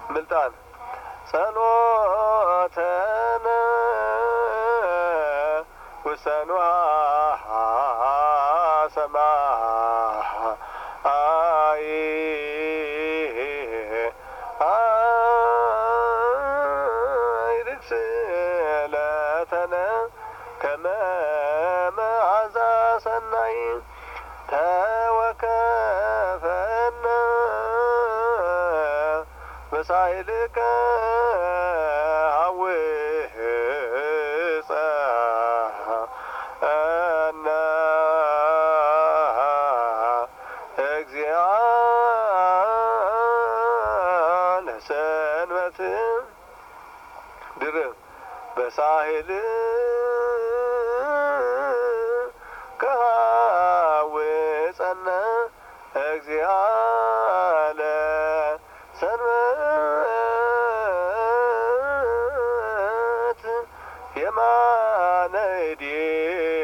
ምልጣን ጸሎተነ ውሰኑሃ ሰማይ አይርክስለተነ ከመ መዓዛ ሰናይ ተወከፈነ በሳይልከ ሐውፀነ እግዚአ ለሰንበት ድርብ በሳህል ከሐውፀነ እግዚአ ለሰንበት የማነ እዴ